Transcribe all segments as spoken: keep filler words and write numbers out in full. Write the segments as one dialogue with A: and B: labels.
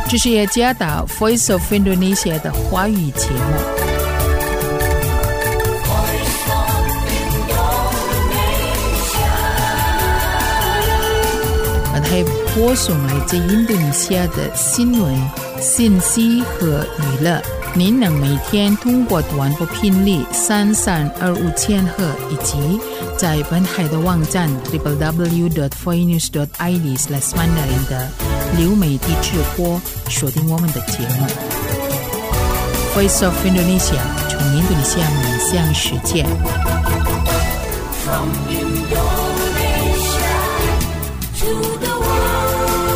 A: 这是耶加达 Voice of Indonesia 的华语节目。我还播送来自印度尼西亚的新闻、信息和娱乐。您能每天通过短波频率三三二五千赫以及在本海的网站 double-u double-u double-u dot voice news dot i d slash mandarin 的流媒体直播锁定我们的节目。Voice of Indonesia 从印度尼西亚面向世界。From Indonesia to the world。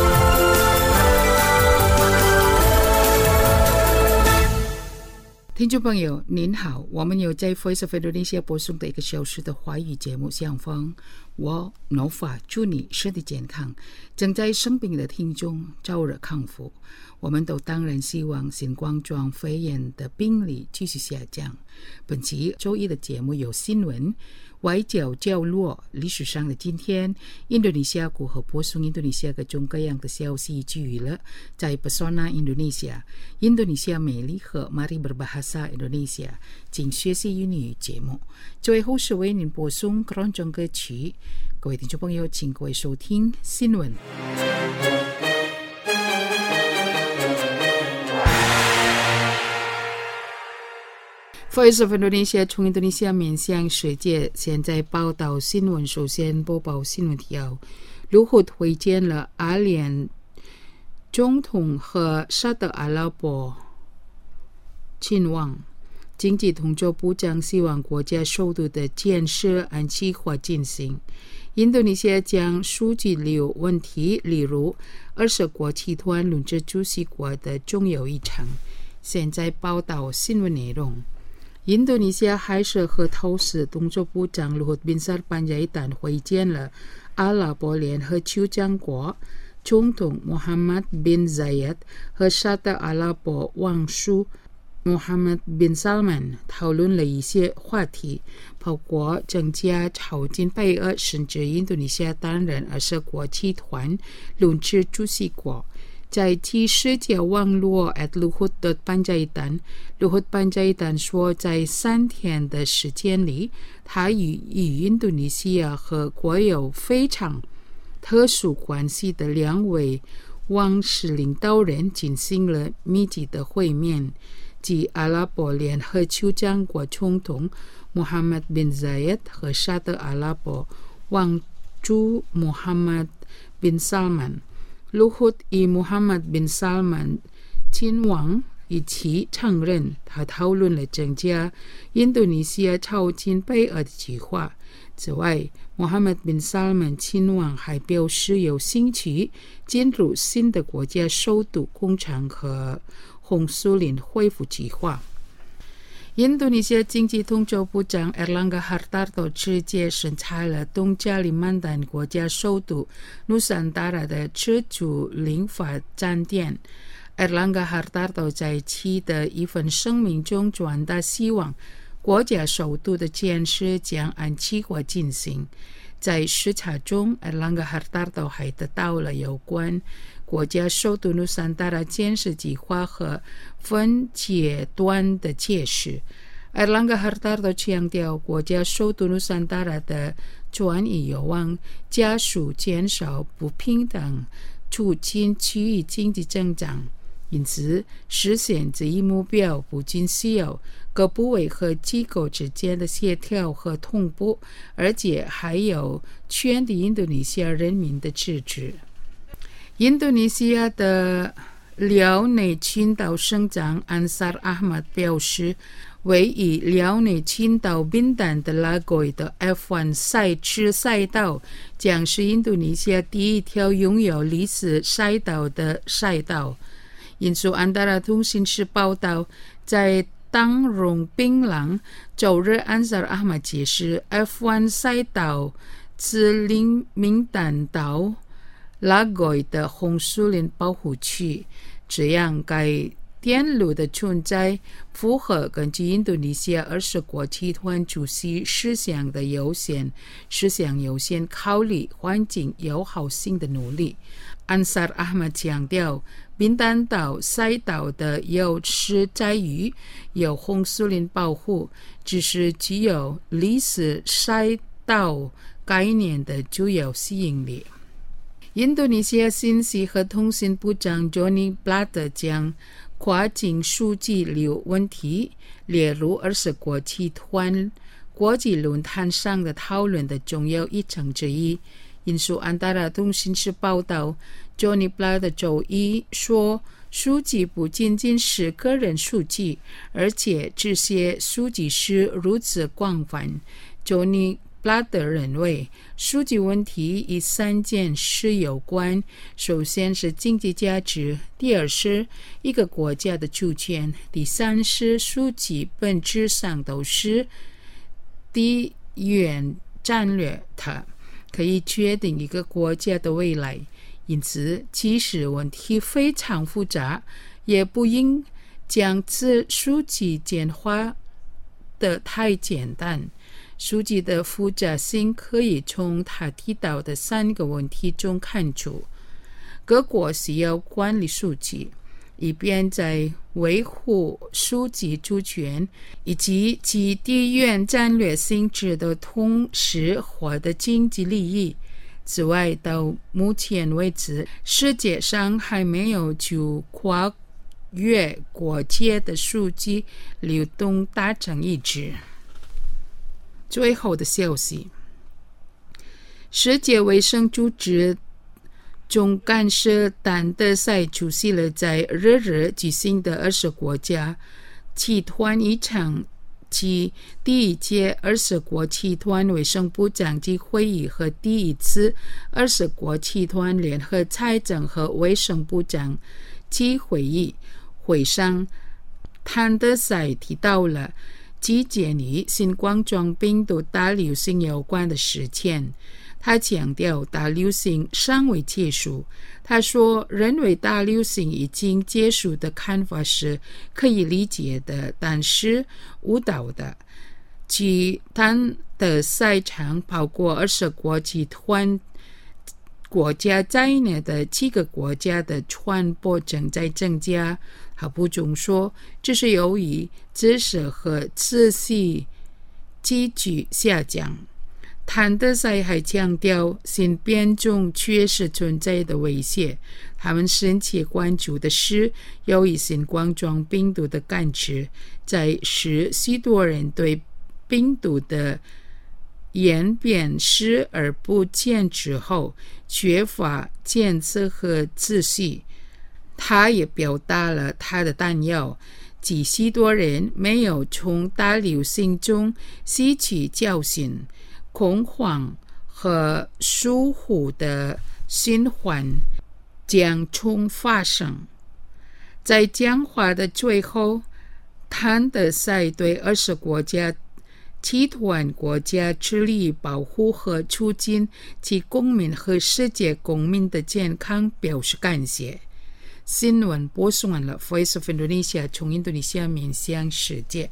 A: 听众朋友您好，我们有在 Voice of Indonesia 播送的一个小时的华语节目向方，我 Nova 祝你身体健康，正在生病的听众早日康复。我们都当然希望新冠状肺炎的病例继续下降。本期周一的节目有新闻、外交角落、历史上的今天、印度尼西亚如何播送印度尼西亚各种各样的消息及娱乐，在 Pesona Indonesia 印度尼西亚美丽和 Mari Berbahasa Indonesia 请学习英语节目。最后是为您播送各种歌曲。各位听众朋友，请各位收听新闻。Voice of Indonesia 从印度尼西亚面向世界，现在报道新闻。首先播报新闻提要：卢虎会见了阿联总统和沙特阿拉伯亲王。经济统筹部长希望国家首都的建设按计划进行。印度尼西亚将书记流问题例如二十国集团轮值主席国的重要议程。现在报道新闻内容。印度尼西亚海事和投资统筹部长卢宾萨尔班加伊坦会见了阿拉伯联合酋长国总统穆罕默德 bin Zayed 和沙特阿拉伯王储穆罕默德 bin Salman 讨论了一些话题，包括增加超进配额，甚至印度尼西亚担任二十国集团轮值主席国。在其社交网络 at Luhut Panjaitan， Luhut Panjaitan 说，在三天的时间里，他与与印度尼西亚和国有非常特殊关系的两位王室领导人进行了密集的会面，即阿拉伯联合酋长国总统穆罕默德 bin Zayed 和沙特阿拉伯王储穆罕默德 bin Salman。Luhut 与穆罕默德 bin Salman 亲王一起承认，他讨论了增加印度尼西亚超进配额的计划。此外，穆罕默德 bin Salman 亲王还表示有兴趣进入新的国家首都工程和红树林恢复计划。印度尼西亚经济统筹部长 Erlangga Hartarto 直接审查了东加里曼丹国家首都努桑达拉的自主领法暂定。Erlangga Hartarto 在其的一份声明中传达希望国家首都的建设将按计划进行。在视察中 Erlangga Hartarto 还得到了有关国家首都努桑达拉建设计划和分阶段的解释。Erlangga Hartarto 强调，国家首都努桑达拉的转移有望加速减少不平等，促进区域经济增长。因此，实现这一目标不仅需要各部委和机构之间的协调和同步，而且还有全体印度尼西亚人民的支持。印度尼西亚的辽内群岛省长安萨尔阿玛德表示，位于辽内群岛宾丹的拉圭的 F 一 赛车赛道将是印度尼西亚第一条拥有历史赛道的赛道。引述安达拉通讯社报道，在当荣槟榔周日安萨尔阿玛解释 F 一 赛道自林明丹岛拉圭的红树林保护区，这样该电路的存在符合根据印度尼西亚二十国集团主席思想的优先思想优先考虑环境友好性的努力。安萨尔阿曼强调，宾丹岛赛岛的优势在于有红树林保护，只是具有历史赛岛概念的具有吸引力。印度尼西亚信息和通信部长 Johnny Plata 将跨境数据流问题列入二十国集团国际论坛上的讨论的重要议程之一。引述安达拉通讯社报道， Johnny Plata 周一说，数据不仅仅是个人数据，而且这些数据是如此广泛。 Johnny Plata 认为数据问题与三件事有关，首先是经济价值，第二是一个国家的主权，第三是数据本质上都是地缘战略，它可以决定一个国家的未来。因此其实问题非常复杂，也不应将此数据简化得太简单。数据的复杂性可以从他提到的三个问题中看出。各国需要管理数据，以便在维护数据主权以及其地缘战略性质的同时获得经济利益。此外，到目前为止，世界上还没有就跨越国界的数据流动达成一致。最后的消息，世界卫生组织总干事谭德赛出席了在日日举行的二十国家集团一场其第一届二十国集团卫生部长级会议和第一次二十国集团联合财政和卫生部长级会议。会上，谭德赛提到了基建与新冠状病毒大流行有关的事件。他强调大流行尚未结束。他说，认为大流行已经结束的看法是可以理解的，但是误导的。其谭德赛场包括二十国集团国家在内的七个国家的传播正在增加。他补充说，这是由于知识和秩序急剧下降。谭德赛还强调，新变种确实存在的威胁。他们深切关注的是，由于新冠状病毒的感知，在使许多人对病毒的演变视而不见之后，缺乏检测和秩序。他也表达了他的担忧，即许多人没有从大流行中吸取教训，恐慌和疏忽的循环将重发生。在讲话的最后，谭德赛对二十国家集团国家致力保护和促进其公民和世界公民的健康表示感谢。新闻播送完了 Voice of Indonesia 从印度尼西亚面向世界。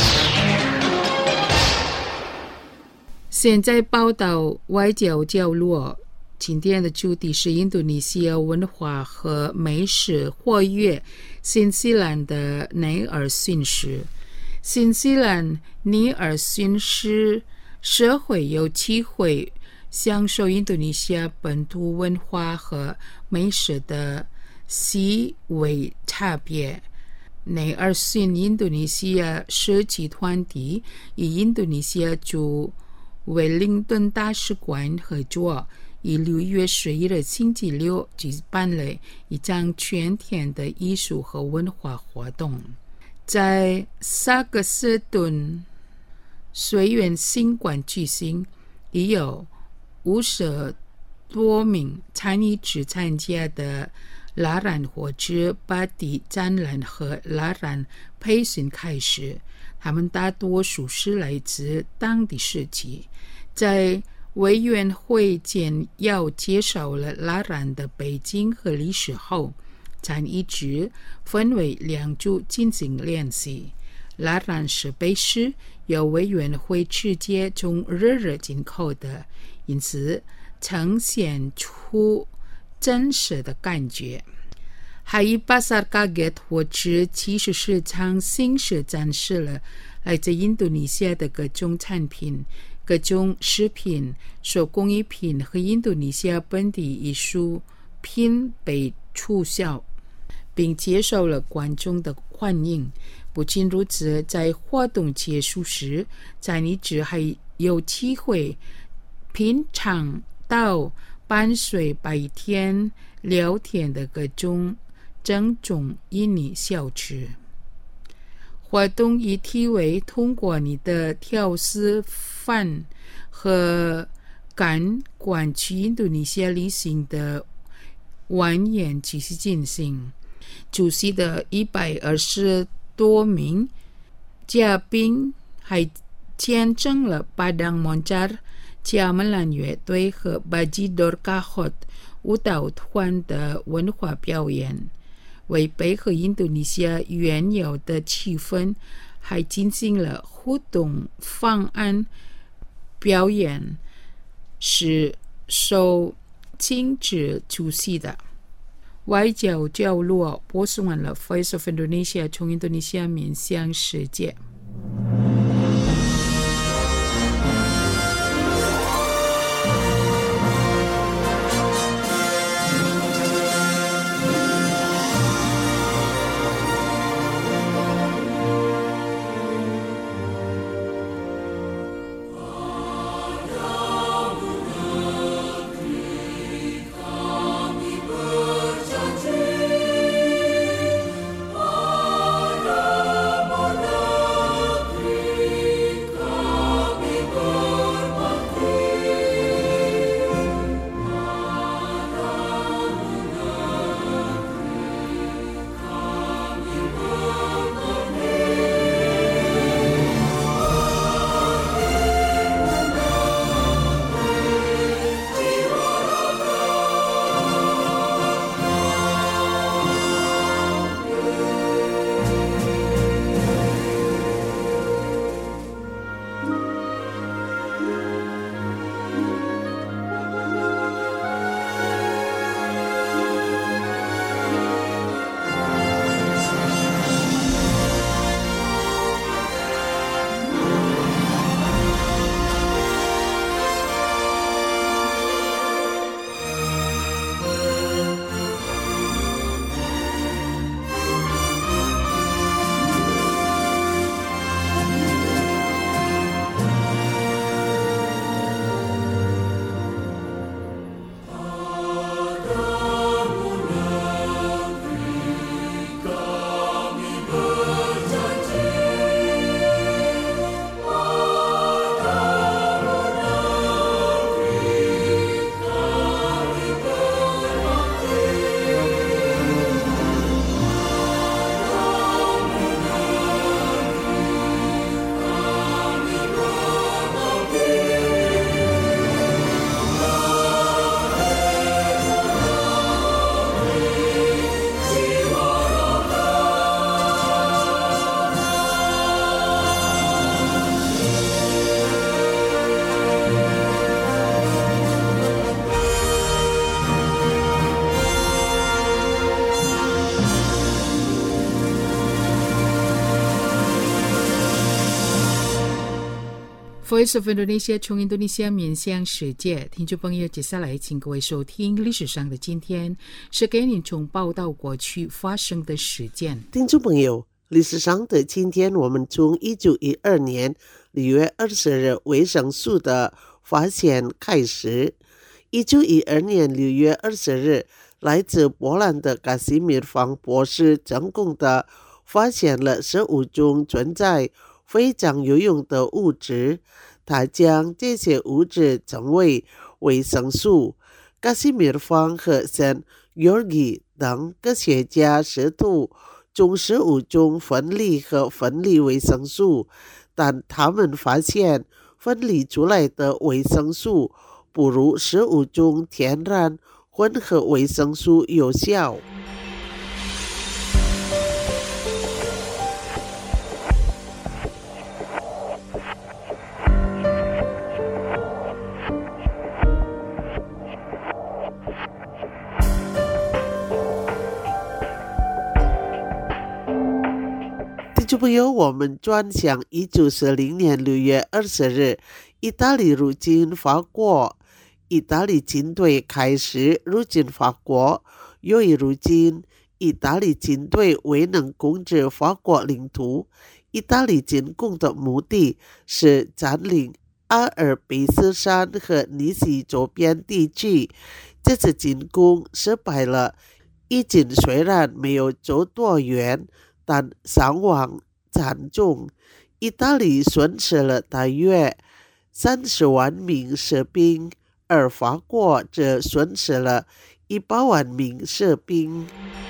A: 现在报道外交角落，今天的主题是印度尼西亚文化和美食活跃新西兰的尼尔逊市。新西兰尼尔逊市社会有机会享受印度尼西亚本土文化和美食的细微差别。尼尔逊印度尼西亚社集团体与印度尼西亚驻威灵顿大使馆合作，于六月十一日星期六举办了一场全天的艺术和文化活动。在萨克斯顿水源新馆举行，已有五十多名参与者参加的拉兰或者巴蒂展览和拉兰培训开始，他们大多数是来自当地市集。在委员会简要介绍了拉兰的背景和历史后， 咱一直分为两组进行练习。拉然设备是由委员会直接从热热进口的，因此呈现出真实的感觉。Hai pasar kaget 或者其实市场新式展示了来自印度尼西亚的各种产品、各种食品、手工艺品和印度尼西亚本地艺术品被促销，并接受了观众的欢迎。不仅如此，在活动结束时，咱一直还有机会品尝到伴随白天聊天的各种正宗印尼小吃。活动议题为通过你的调试饭和感官去印度尼西亚旅行的晚宴继续进行。出席的一百二十多名嘉宾还见证了Padang Moncar加门兰乐队和Bajidor Kahot舞蹈团的文化表演，为配合印度尼西亚原有的气氛，还进行了互动方案表演，是受禁止出席的。外交角落播送完了 Voice of Indonesia 从印度尼西亚面向世界。Voice of Indonesia 从印度尼西亚面向世界，听众朋友，接下来请各位收听历史上的今天，是给您从报道过去发生的事件。
B: 听众朋友，历史上的今天，我们从一九一二年六月二十日维生素的发现开始。一九一二年六月二十日，来自波兰的卡西米尔方博士成功的发现了十五种存在非常有用的物质，他将这些物质称为维生素。卡西米尔方和圣约基等科学家试图从十五种分离和分离维生素，但他们发现分离出来的维生素不如十五种天然混合维生素有效。 朋友，我们转向一九四零年六月二十日，意大利入侵法国，意大利军队开始入侵法国。由于如今意大利军队未能控制法国领土，意大利进攻的目的是占领阿尔卑斯山和尼西周边地区。这次进攻失败了，义军虽然没有走多远，但伤亡惨重。意大利损失了大约三十万名士兵，而法国则损失了一百万名士兵。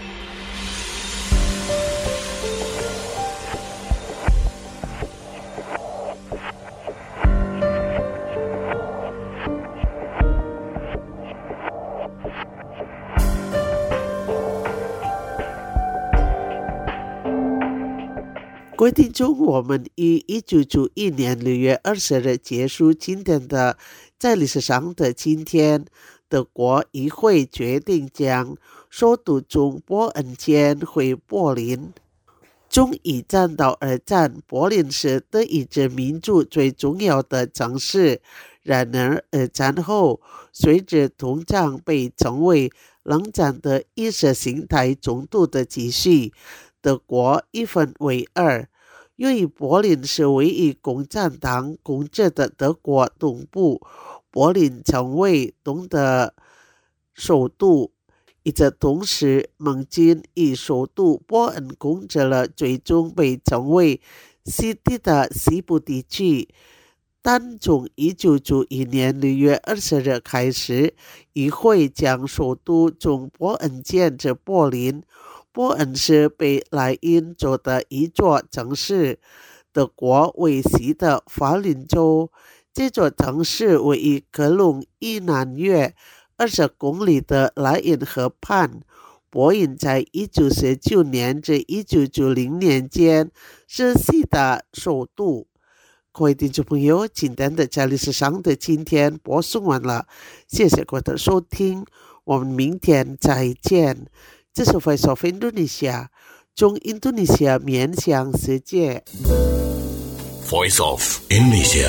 B: 各位听众，我们于一九九一年六月二十日结束今天的在历史上的今天。德国议会决定将首都从波恩迁回柏林。从一战到二战，柏林是德意志民族最重要的城市。然而，二战后，随着通胀被称为冷战的意识形态冲突的继续，德国一分为二。由于柏林是唯一共产党控制的德国东部，柏林成为东德首都。与此同时，盟军以首都波恩控制了最终被称为西地的西部地区。但从一九九一年六月二十日开始，议会将首都从波恩迁至柏林。波恩是北莱茵州的一座城市，德国为西的法林州。这座城市位于科隆以南约二十公里的莱茵河畔。柏林在一九四九年至一九九零年间是西的首都。各位听众朋友，今天的在历史上的今天播送完了，谢谢各位的收听，我们明天再见。这是 Voice of Indonesia， 从印度尼西亚面向世界。
C: Voice of Indonesia。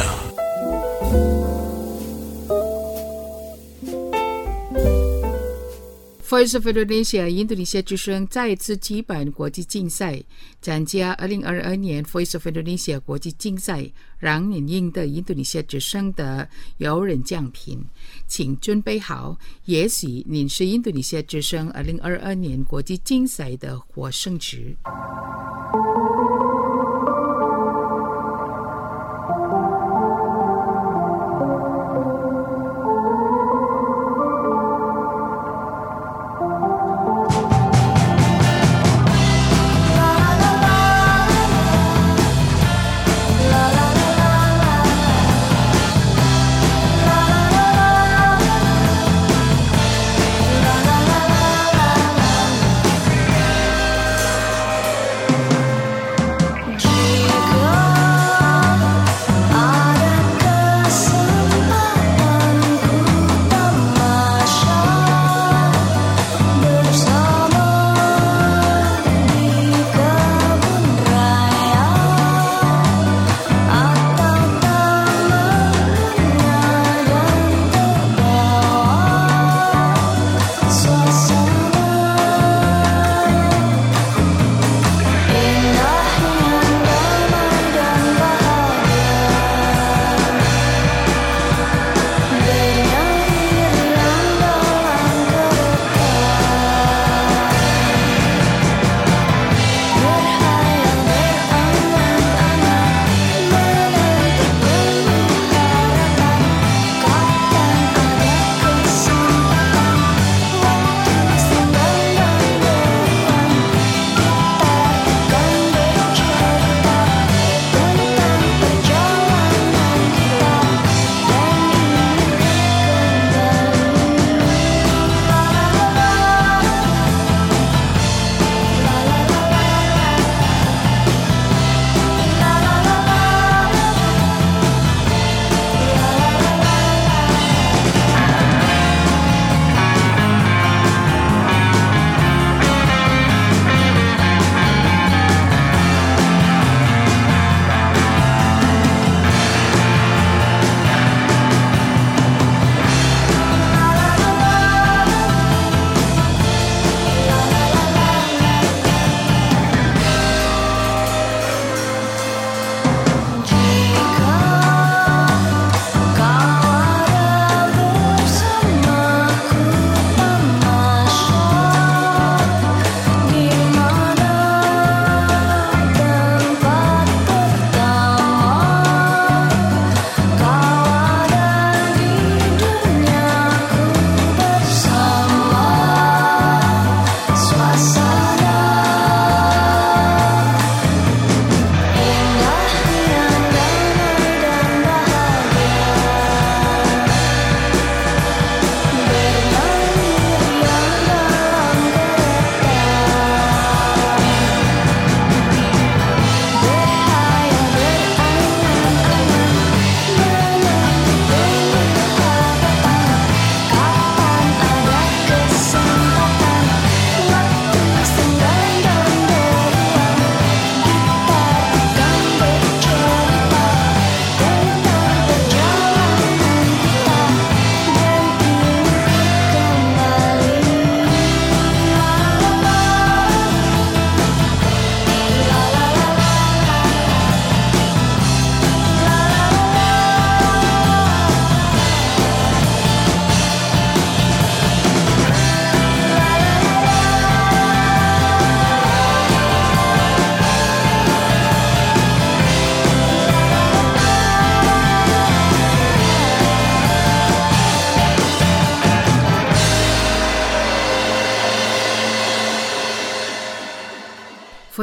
A: Voice of Indonesia 印度尼西亚之声再次举办国际竞赛，参加二零二二年 Voice of Indonesia 国际竞赛，让您赢得印度尼西亚之声的有人奖品。请准备好，也许您是印度尼西亚之声二零二二年国际竞赛的获胜者。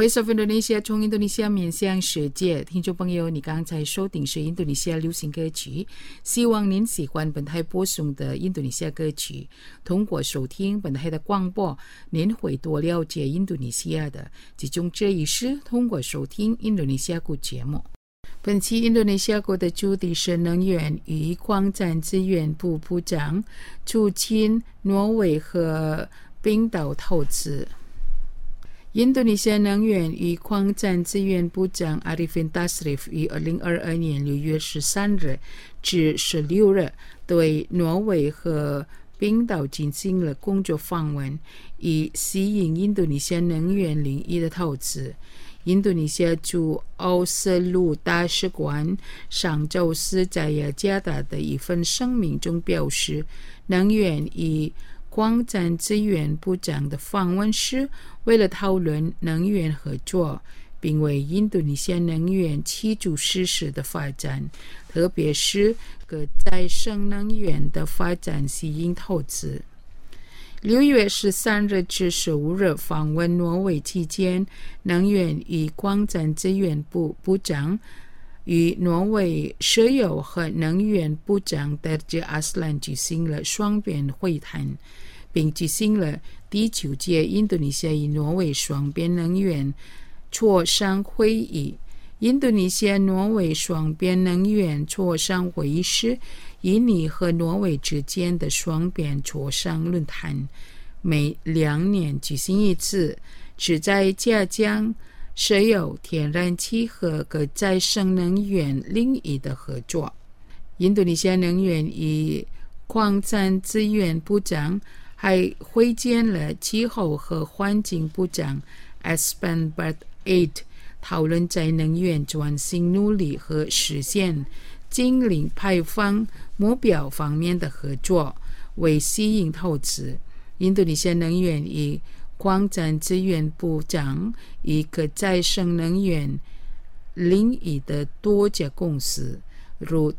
A: Voice of Indonesia 从印度尼西亚面向世界，听众朋友，你刚才收听是印度尼西亚流行歌曲，希望您喜欢本台播送的印度尼西亚歌曲。通过收听本台的广播，您会多了解印度尼西亚的，其中这一是通过收听印度尼西亚国节目。本期印度尼西亚国的主题是能源与矿产资源部部长促进挪威和冰岛投资。印度尼西亚能源与矿产资源部长 Arifin Tasrif 于二零二二年六月十三日至十六日对挪威和冰岛进行了工作访问，以吸引印度尼西亚能源领域的投资。印度尼西亚驻奥斯陆大使馆上周四在雅加达的一份声明中表示，能源与矿产资源部长的访问是为了讨论能源合作，并为印度尼西亚能源基础设施的发展，特别是可再生能源的发展吸引投资。六月十三日至十五日访问挪威期间，能源与矿产资源部部长与挪威石油和能源部长德杰阿斯兰举行了双边会谈，并举行了第九届印度尼西亚与挪威双边能源磋商会议。印度尼西亚挪威双边能源磋商会议是印尼和挪威之间的双边磋商论坛，每两年举行一次，旨在加强石油、天然气和可再生能源领域的合作。印度尼西亚能源与矿产资源部长还会见了气候和环境部长 Espen Barth Aid， 讨论在能源转型努力和实现净零排放目标方面的合作，为吸引投资。印度尼西亚能源与矿产资源部长与可再生能源领域的多家公司，如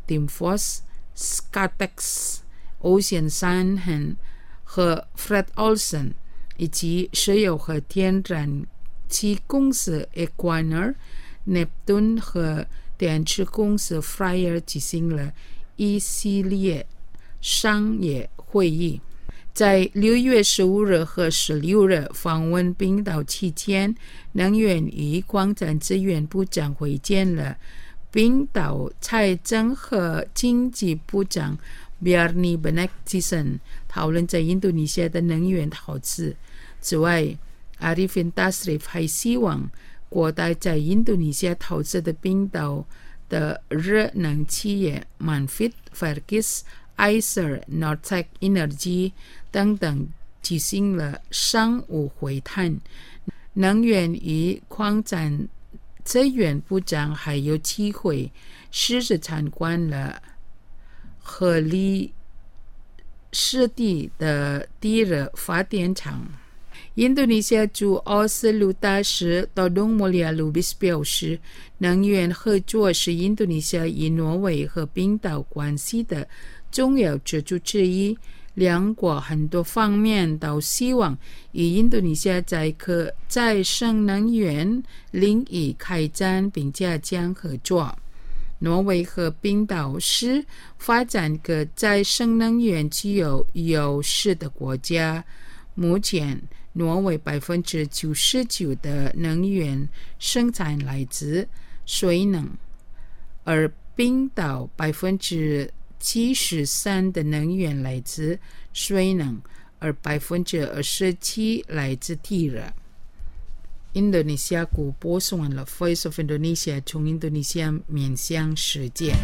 A: Dimfos、Scatec、Ocean Sun 和 Fred Olsen， 以及石油和天然气公司 Equinor、Neptune 和电池公司 Freyr 举行了一系列商业会议。在六月十五日和十六日访问冰岛期间，能源与矿产资源部长会见了冰岛财政和经济部长 Bjarni Benediktsson， 讨论在印度尼西亚的能源投资。此外， Arifin Tasrif 还希望国大在印度尼西亚投资的冰岛的热能企业 Manfit、Fergus、Icer、Nortec Energy 等等举行了商务会谈。能源与矿产资源部长还有机会实时参观了荷里湿地的地热发电厂。印度尼西亚驻奥斯陆大使 Todong Mulya Lubis 表示，能源合作是印度尼西亚与挪威和冰岛关系的重要支柱之一，两国很多方面都希望与印度尼西亚在可再生能源领域开展并加强合作。挪威和冰岛是发展可再生能源具有优势的国家，目前挪威百分之九十九的能源生产来自水能，而冰岛百分之七十三的能源来自水能，而百分之二十七来自地热。印度尼西亚国播送完了 Voice of Indonesia 从印度尼西亚面向世界。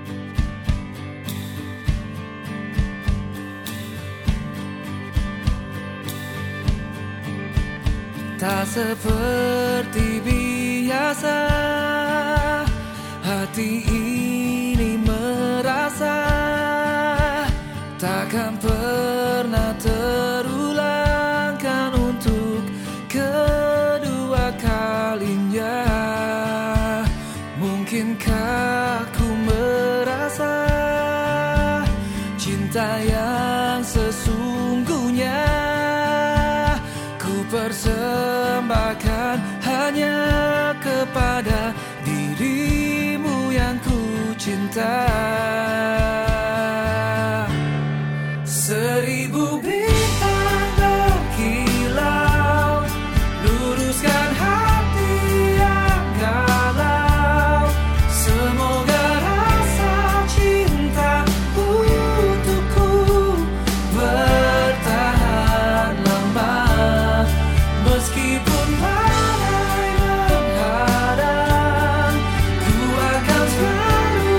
D: Tak seperti biasa, hati ini merasa takkan pernah terulang kan untuk kedua kalinya. Mungkinkah ku merasa cinta yang sesungguhnya ku persembahkan hanya hanya kepada dirimu yang ku cinta. Seribu bintang berkilau, luruskan hati yang galau. Semoga rasa cinta untukku bertahan lama, meskipun badai menghadang, ku akan selalu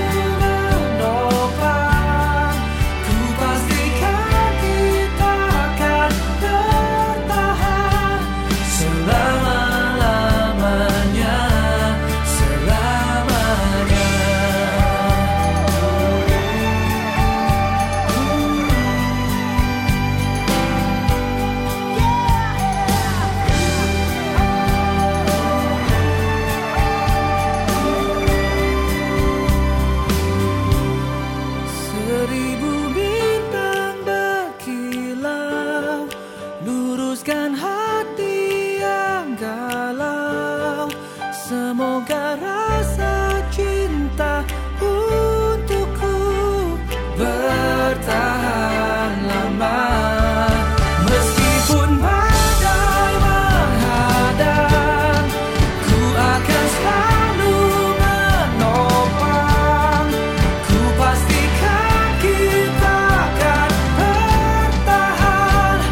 D: menopang. Ku pastikan kita akan bertahan selama-lamanya, selamanya. Seribu bintang berkilau, luruskan hati yang galau. Semoga rasa cinta untukku bertahan lama, meskipun badai menghadang, ku akan selalu menopang. Ku pastikan kita akan bertahan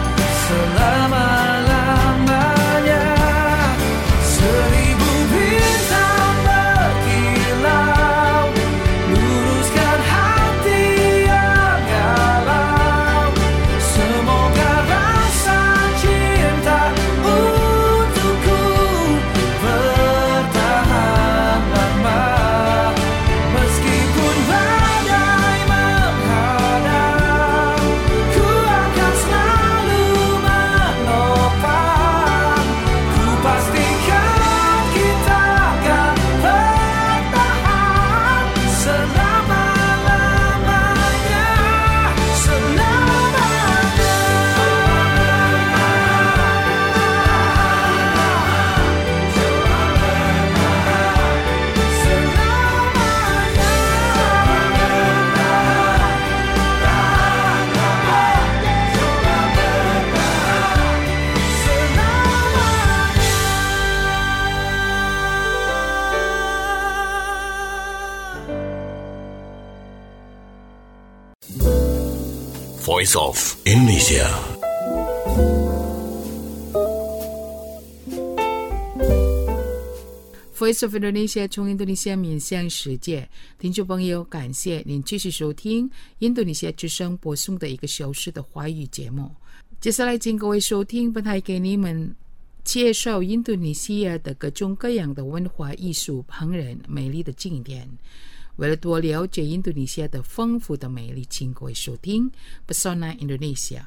D: selama-lamanya. Seribu bintang berkilau, luruskan hati yang galau. Semoga rasa cinta untukku bertahan lama, meskipun badai menghadang, ku akan selalu menopang. Ku pastikan kita akan bertahan selama-lamanya, selamanya.
C: Voice of Indonesia.
A: Voice of Indonesia 从印度尼西亚面向世界，听众朋友，感谢您继续收听印度尼西亚之声播送的一个小时的华语节目。接下来，请各位收听本台给你们介绍印度尼西亚的各种各样的文化艺术、烹饪、美丽的景点。为了多了解印度尼西亚的丰富的美丽，请各位收听 Pesona Indonesia。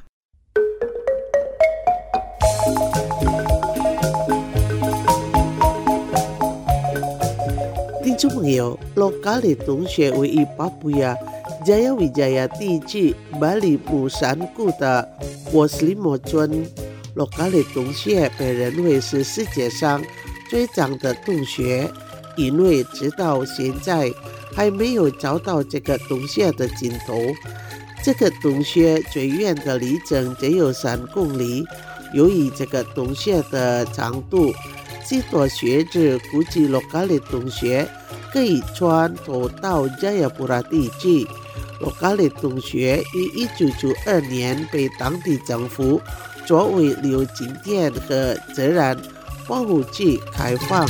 B: 听众朋友 Lokale 同学位于巴布亚 Jayawijaya 地区巴里姆山谷的沃斯利莫村。Lokale 洞穴被认为是世界上最长的洞穴，因为直到现在还没有找到这个洞穴的尽头。这个洞穴最远的里程只有三公里。由于这个洞穴的长度，许多学者估计 Lokale 洞穴可以穿透到 Jayapura 地区。Lokale 洞穴于一九九二年被当地政府作为旅游景点和自然保护区开放。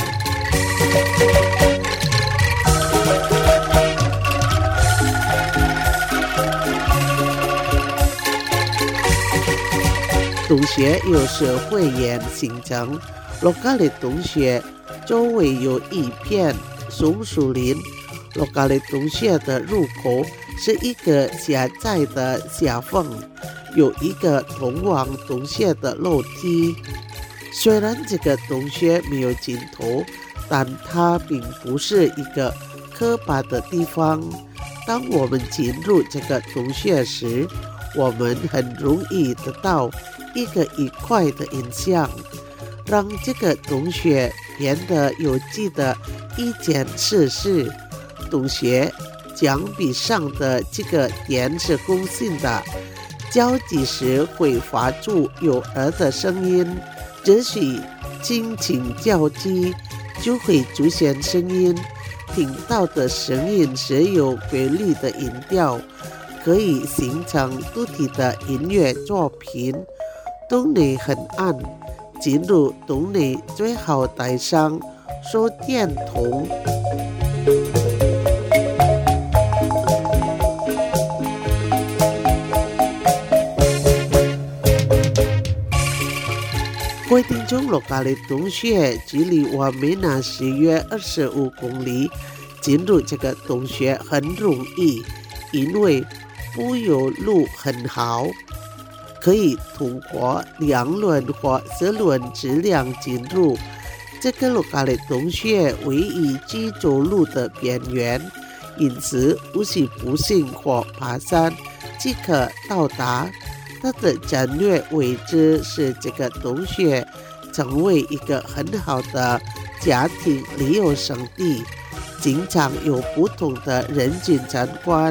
B: 洞穴由社会岩形成。Lokale 洞穴周围有一片松树林。Lokale 洞穴的入口是一个狭窄的狭缝，有一个通往洞穴的楼梯。虽然这个洞穴没有尽头，但它并不是一个可怕的地方。当我们进入这个洞穴时，我们很容易得到一个愉快的印象，让这个洞穴编的有记的一件事是，同学讲笔上的这个点是公信的，交集时会发出有儿的声音，只许轻轻交击就会出现声音，听到的声音是有规律的音调，可以形成独特的音乐作品。洞内很暗，进入洞内最好带上手电筒。各位听众，罗卡里洞穴距离我们呢是约二十五公里，进入这个洞穴很容易，因为柏油路很好，可以通过两轮或四轮质量进入。这个罗卡里洞穴位于济州路的边缘，因此不是步行或爬山即可到达。它的战略位置是这个洞穴成为一个很好的家庭旅游胜地，经常有不同的人群参观。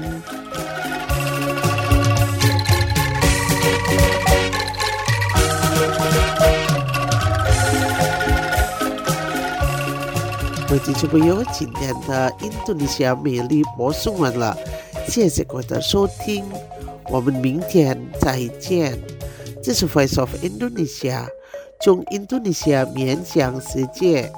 B: 各位听众朋友，今天的印度尼西亚美丽播送完了，谢谢各位的收听，我们明天再见。这是 Voice of Indonesia， 从印度尼西亚面向世界。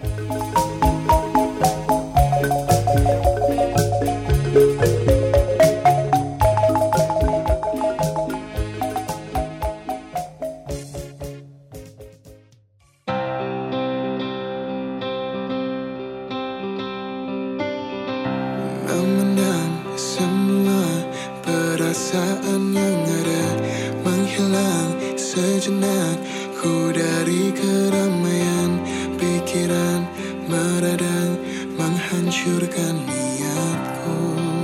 E: Memendam semua perasaan yang ada, menghilang sejenak ku dari keramaian pikiran, meradang menghancurkan niatku.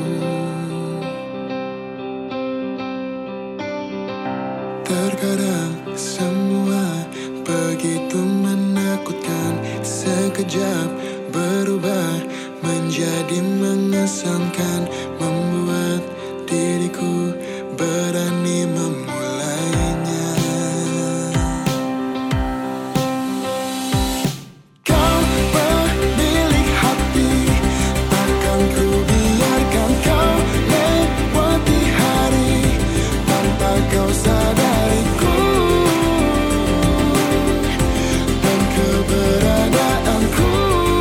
E: Terkadang semua begitu menakutkan, sekejap berubah menjadi mengesankan, membuat diriku berani memulainya. Kau pemilik hati, takkan ku biarkan kau lewati hari tanpa kau sadariku dan keberadaanku.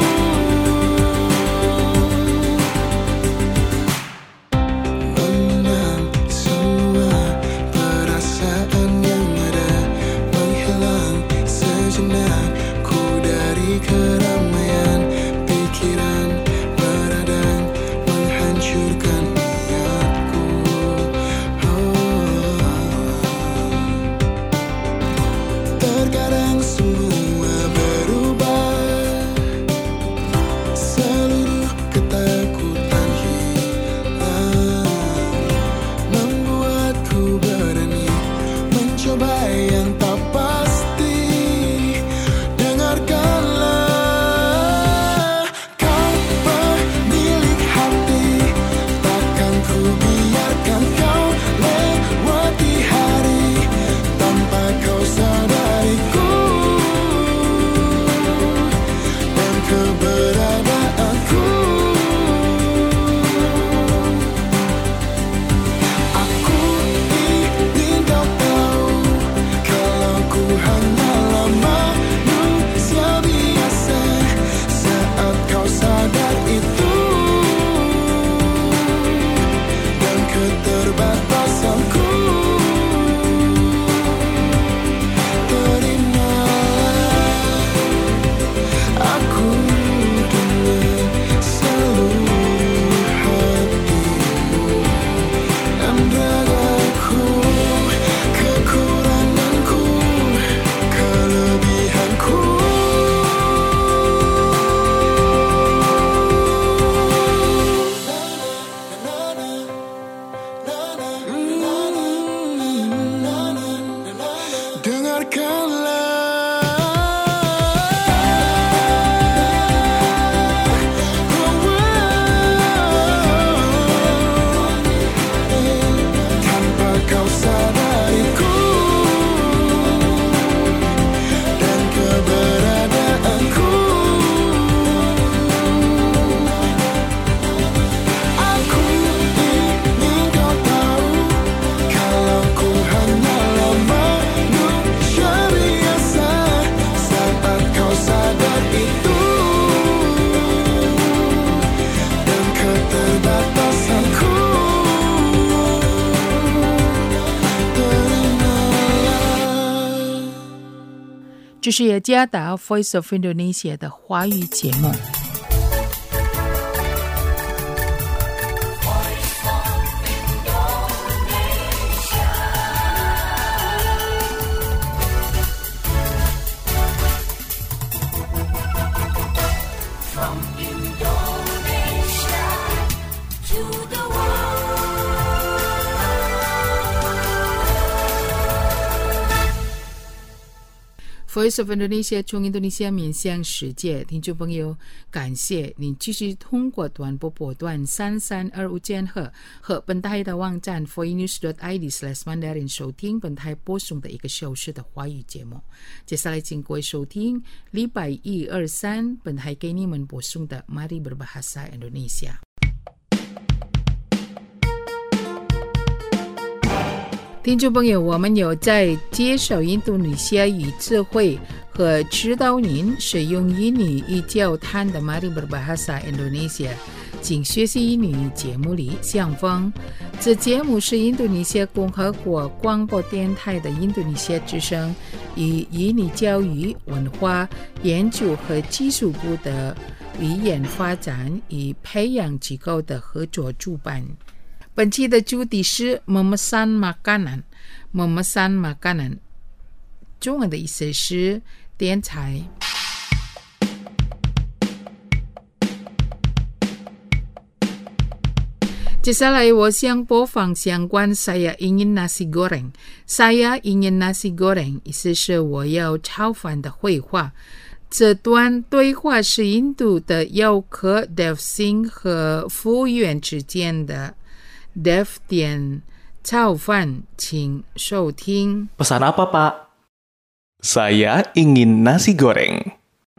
E: Keramaian pikiran, meradang menghancurkan niatku. Oh. Terkadang semua berubah, seluruh ketakutan hilang, membuatku berani mencoba yang tak pasti. Dengarkanlah, kau pemilik hati,
A: 这是雅加达 Voice of Indonesia 的华语节目。Voice of Indonesia 从印度尼西亚面向世界，听众朋友，感谢您继续通过短波波段三三二五千赫和本台的网站 voinews dot i d slash mandarin 收听本台播送的一个小时的华语节目。接下来请各位收听礼拜一、二、三本台给你们播送的 Mari Berbahasa Indonesia。听众朋友，我们有在介绍印度尼西亚语智慧和指导您使用英语与交谈的 Mari Berbahasa Indonesia 请学习英语节目里相逢。这节目是印度尼西亚共和国广播电台的印度尼西亚之声与印尼教育、文化研究和技术部的语言发展与培养机构的合作主办。本期的主题是 memesan makanan memesan makanan 中文的意思是点菜。接下来我想播放相关 saya ingin nasi goreng saya ingin nasi goreng 意思是我要炒饭的绘画。这段对话是印度的游客 Dev Singh 和服务员之间的Dev 点炒饭，请收听。
F: Pesan apa, Pak? Saya ingin nasi goreng.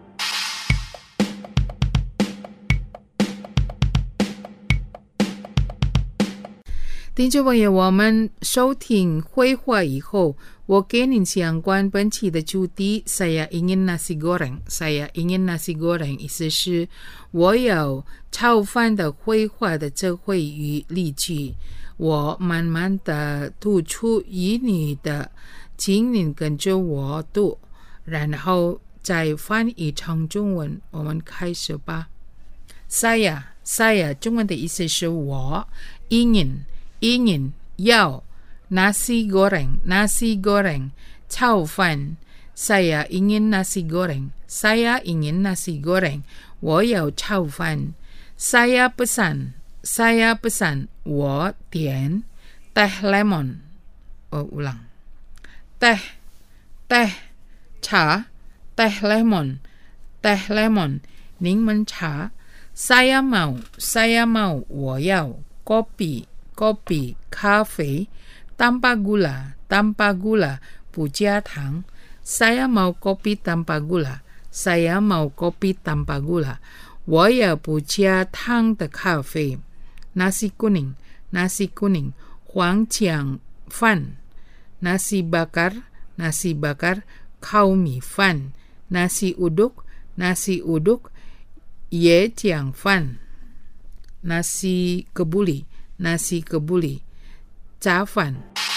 A: 听众朋友，我们收听会话以后，我给您相关本期的主题 Saya ingin nasi goreng Saya ingin nasi goreng 意思是我有炒饭的绘画的智慧与例句。我慢慢的读出英语的，请您跟着我读，然后再翻译成中文。我们开始吧。 Saya Saya 中文的意思是我 ingin ingin 要 nasi goreng nasi goreng 炒饭 Saya ingin nasi goreng Saya ingin nasi goreng 我要炒饭 Saya pesan Saya pesan 我点 teh lemon 我ulang teh teh 茶 teh lemon teh lemon 柠檬茶 Saya mau Saya mau 我要 kopi kopi 咖啡 tanpa gula tanpa gula 不加糖 Saya mau kopi tanpa gula Saya mau kopi tanpa gula 我要不加糖的咖啡 Nasi kuning Nasi kuning 黄姜饭 Nasi bakar Nasi bakar 烤米饭 Nasi uduk Nasi uduk 椰浆饭 Nasi kebuli Nasi kebuli 炸饭。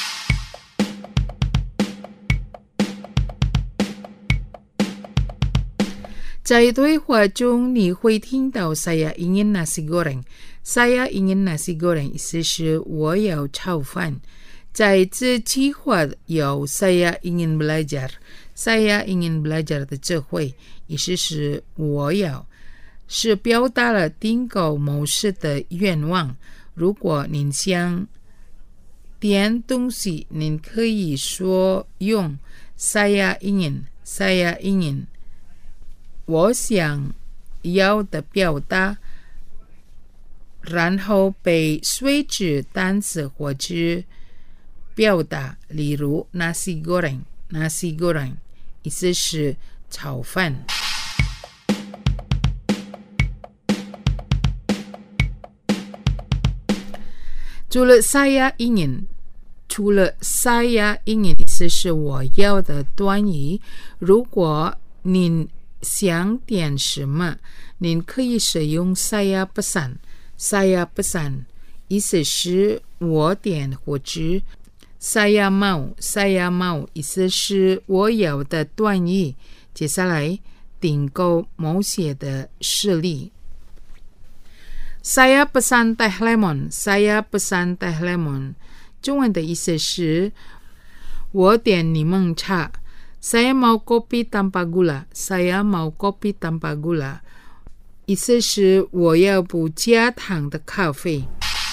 A: 在对话中你会听到 Saya ingin nasi goreng Saya ingin nasi goreng 意思是我要炒饭。在这句话有 Saya ingin belajar Saya ingin belajar 的智慧，意思是我要，是表达了订购某事的愿望。如果您想点东西，您可以说用 Saya ingin Saya ingin 我想要的表达，然后被随之单词或者表达，例如 nasi goreng nasi goreng 意思是炒饭。除了 saya ingin 除了 saya ingin 意思是我要的短语，如果您想点什么，您可以使用 saya pesan saya pesan 意思是我点或者 saya mau saya mau 意思是我要的短语， 接下来订购某些的事例。Saya pesan teh lemon. Saya pesan teh lemon. 中文的意思是我点柠檬茶。Saya mau kopi tanpa gula. Saya mau kopi tanpa gula. 意思是我要不加糖的咖啡。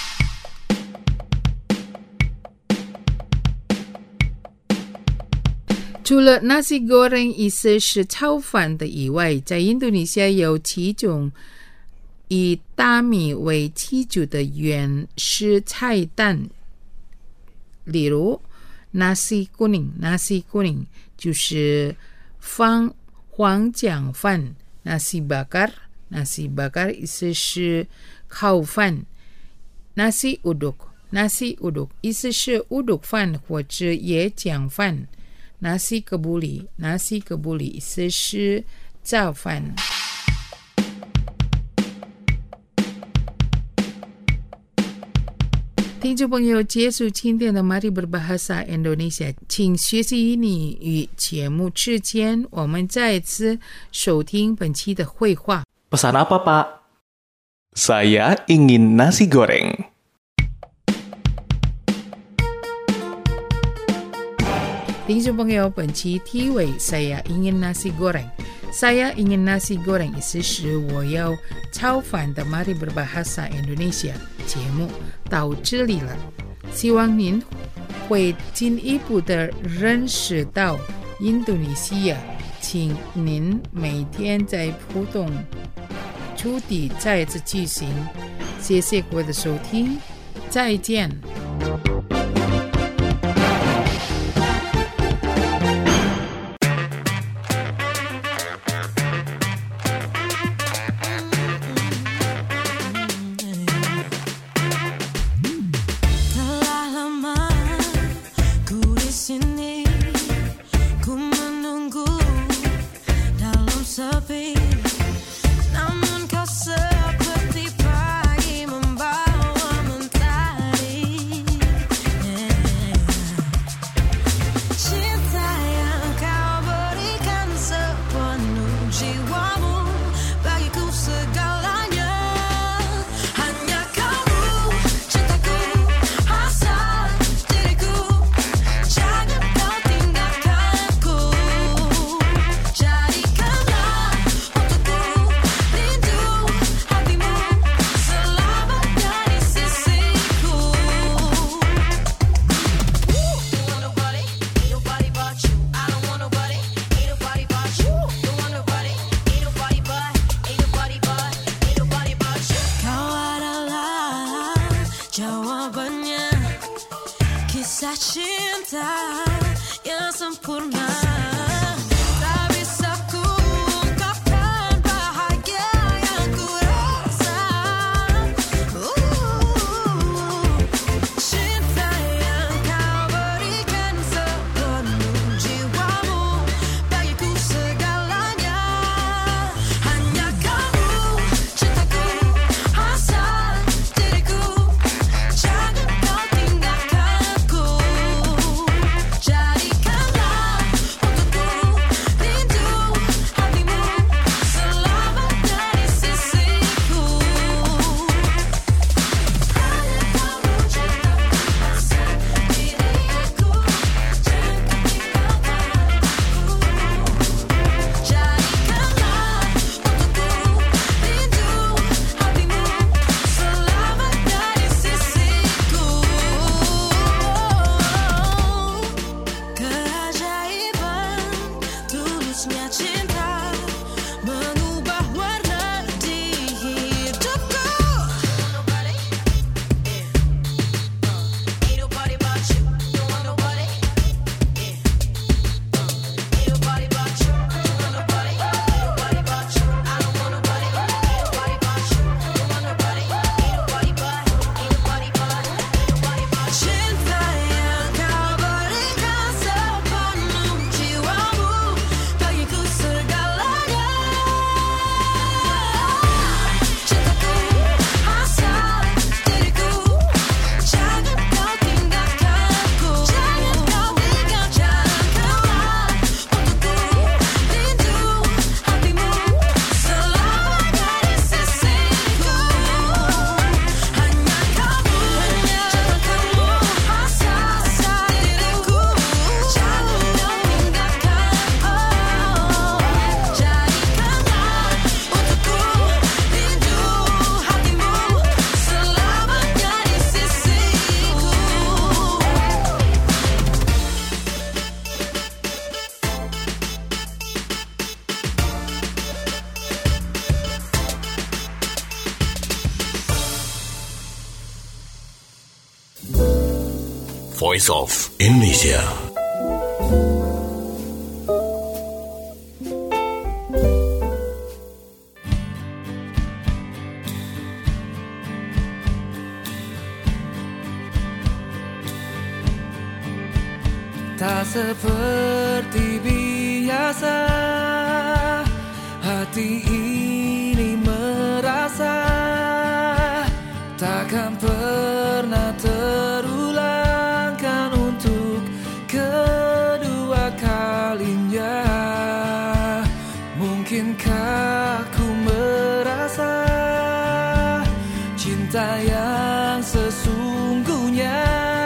A: 除了 nasi goreng 意思是炒饭的以外，在印度尼西亚有几种以大米为基础的原始菜单，例如 nasi kuning nasi kuning 就是放黄姜饭， nasi bakar nasi bakar 意思是烤饭， nasi uduk nasi uduk 意思是乌冬饭或者椰浆饭， nasi kebuli nasi kebuli 意思是早饭。听众朋友，结束今天的 Mari Berbahasa Indonesia， 请学习英语节目之前，我们再次收听本期的绘画。
F: Pesan apa, Pak? Saya ingin nasi goreng.
A: 听众朋友，本期题为 Saya ingin nasi goreng。Saya ingin nasi goreng 意思是我要炒饭的 Mari Berbahasa Indonesia 节目到这里了，希望您会进一步的认识到印度尼西亚，请您每天在普通处地再次进行。谢谢各位的收听，再见。
G: Telah lama ku di sini, ku menunggu dalam sepi. Namun kau seperti pagi membawa mentari. Cinta yang kau berikan sepenuh jiwamu, bagiku segalanya. Hanya kamu, cintaku, asal diriku. Jangan kau tinggalkan aku. Jadikanlah untukku rindu hatimu selamanya di sisiku. Don't want nobody, ain't nobody but you. I don't want nobody, ain't nobody but you. Don't want nobody, ain't nobody but, ain't nobody but, ain't nobody but you. Kau adalah jawabannya, kisah cinta yang sempurna. Tak bisa ku ungkapkan bahagia yang ku rasa. Uh, Cinta yang kau berikan sepenuh jiwamu, bagiku segalanya. Hanya kamu, cintaku, asal diriku. Jangan kau tinggalkan aku. Jadikanlah untukku
C: Voice of Indonesia.
D: Tak seperti biasa, hati ini merasa takkan pernah terulang kan untuk kedua kalinya. Mungkinkah ku merasa cinta yang sesungguhnya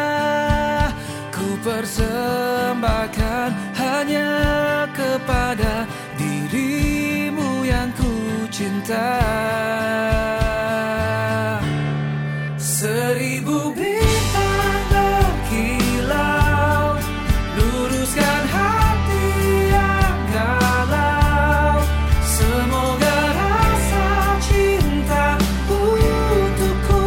D: ku persembahkan hanya kepada dirimu yang ku cinta. Seribu bintang berkilau, luruskan hati yang galau. Semoga rasa cinta untukku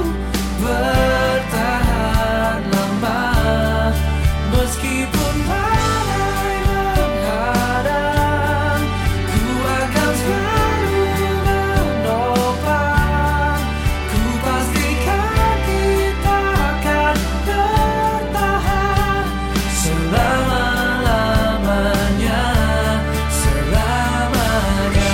D: bertahan lama. Meskipun badai menghadang, ku akan selalu menopang. Ku pastikan kita akan bertahan selama-lamanya, selamanya.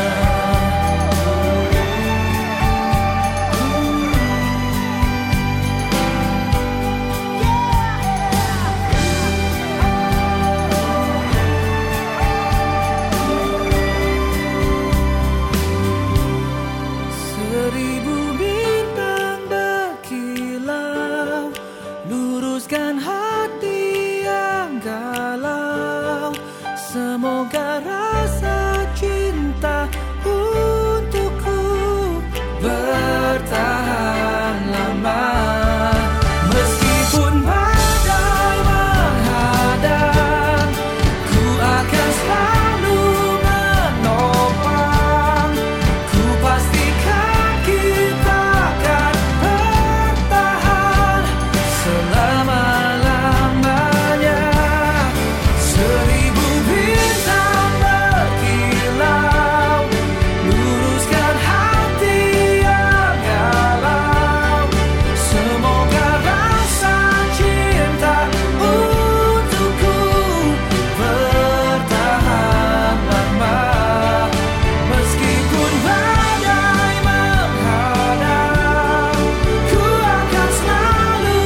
D: Seribu bintang berkilau, luruskan hati yang galau. Semoga rasa cinta untukku bertahan lama. Meskipun badai menghadang, ku akan selalu menopang. Ku pastikan kita akan bertahan selama-lamanya. Seribu bintang berkilau, luruskan hati yang galau. Semoga rasa cinta untukku bertahan lama. Meskipun badai menghadang, ku akan selalu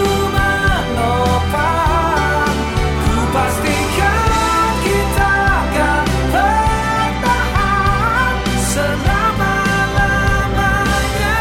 D: menopang. Ku pastikan kita akan bertahan selama-lamanya,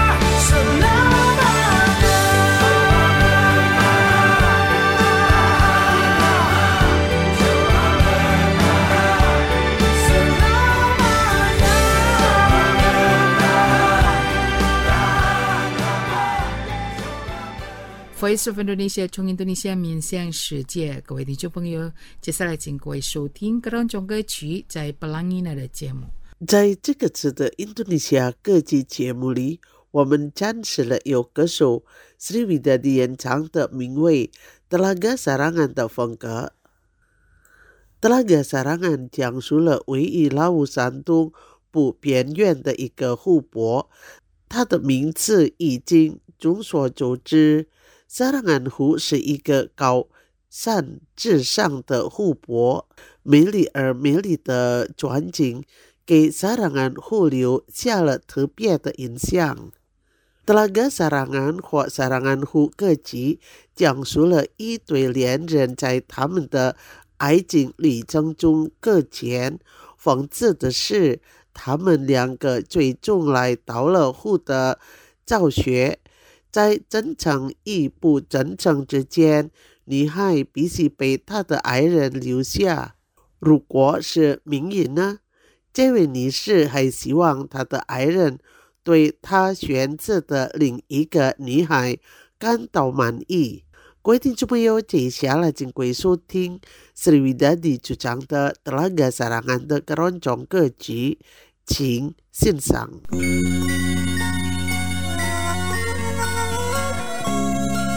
A: Voice of Indonesia 从印度尼西亚面向世界，各位听众朋友，接下来请各位收听各种歌曲在布朗尼纳的节目。
B: 在这个次的印度尼西亚歌剧节目里，我们展示了由歌手 Sriwidadi 演唱的名为 Telaga Sarangan 的风格。Telaga Sarangan 讲述了位于老挝山东部边缘的一个湖泊，它的名字已经众所周知。Sarangan 湖是一个高山之上的湖泊，美丽而美丽的转景给 Sarangan 湖留下了特别的印象。Telaga Sarangan 或 Sarangan 湖歌集讲述了一对恋人在他们的爱情旅程中搁浅，讽刺的是他们两个最终来到了湖的巢穴。在真诚与不真诚之间，女孩必须被她的爱人留下。如果是命运呢？这位女士还希望她的爱人对她选择的另一个女孩感到满意。各位听众朋友，接下来请各位收听 Sriwidadi 主唱的 Telaga Sarangan 的keroncong歌曲，请欣赏。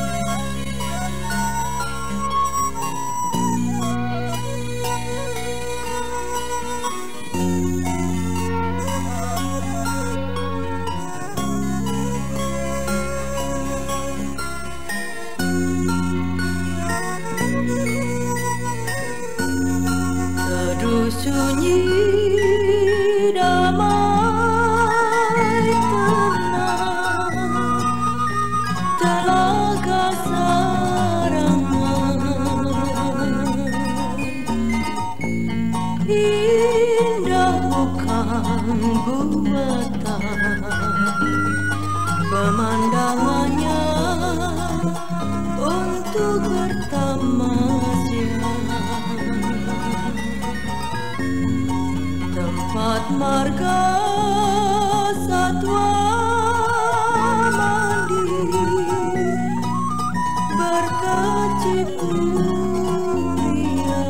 H: buatan, pemandangannya untuk bertamasya, tempat marga satwa mandi berkecimpung ria,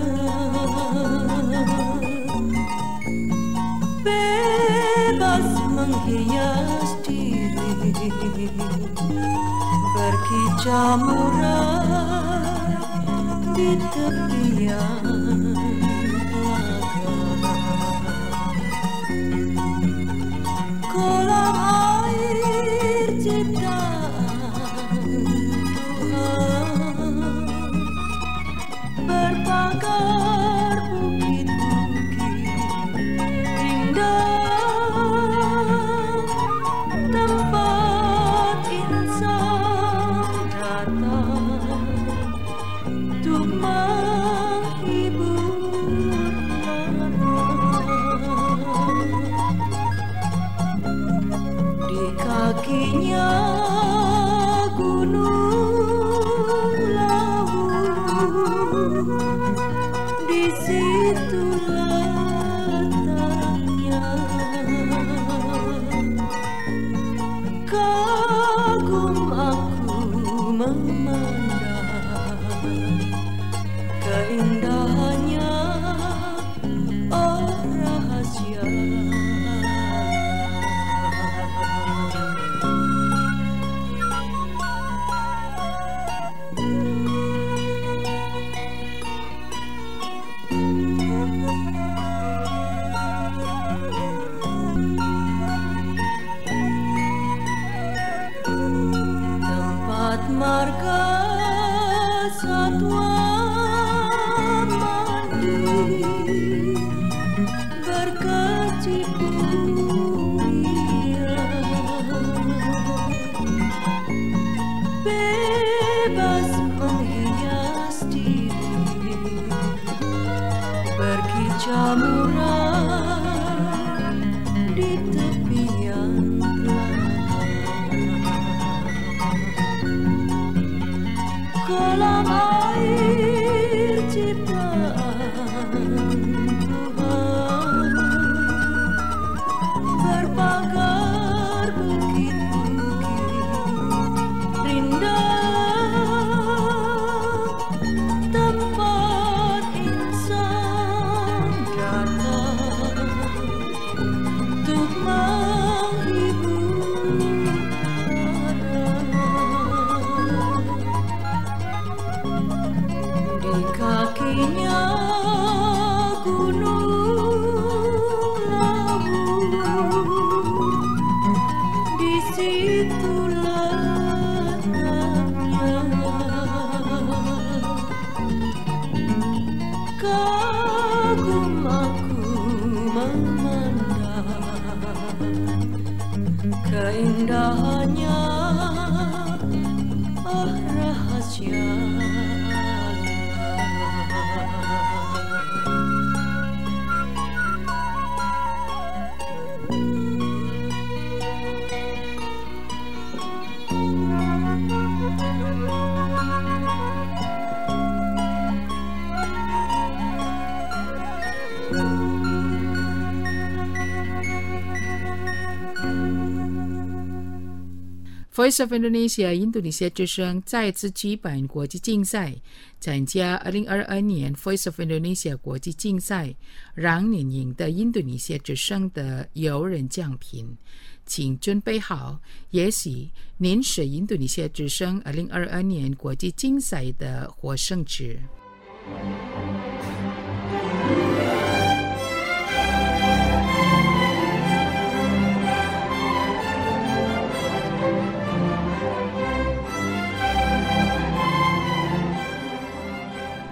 H: bebas menghias diri, berkicau murah di tepian telaga. Kolam air ciptaan Tuhan, berpagar bukit-bukit indah, tempat insan datang untuk menghibur lara. Di kakinya gunung lawu, di situ letaknya. Kagum aku memandang keindahannya, oh rahasia. Tempat marga satwa mandi berkecimpung ria, bebas menghias diri, berkicau murah di tepian telaga. Kolam air ciptaan Tuhan, berpagar bukit-bukit indah, tempat insan datang untuk menghibur lara. Di kakinya gunung lawu, di situ letaknya. Kagum aku memandang keindahannya, oh rahasia.
A: Voice of Indonesia 印度尼西亚之声再次举办国际竞赛，参加二零二二年 Voice of Indonesia 国际竞赛，让您赢得印度尼西亚之声的有人奖品。请准备好，也许您是印度尼西亚之声二零二二年国际竞赛的获胜者。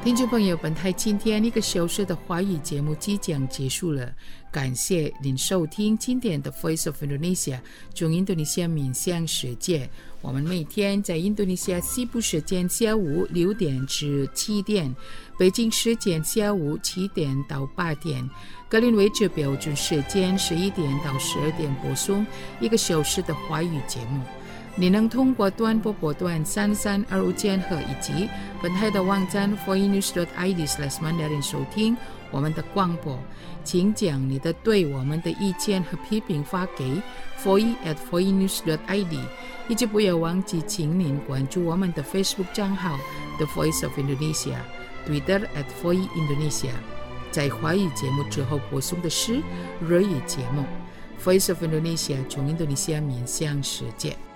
A: 听众朋友，本台今天一个小时的华语节目即将结束了，感谢您收听今天的 Voice of Indonesia 从印度尼西亚面向世界。我们每天在印度尼西亚西部时间下午六点至七点，北京时间下午七点到八点，格林威治标准时间十一点到十二点播送一个小时的华语节目。你能通过短波波段三三二五千赫以及本台的网站 voinews dot i d slash mandarin 收听我们的广播。请将你的对我们的意见和批评发给 voice at voinews dot i d， 以及不要忘记请您关注我们的 Facebook 账号 The Voice of Indonesia， Twitter at voice Indonesia。 在华语节目之后播送的是日语节目 Voice of Indonesia 从印度尼西亚面向世界。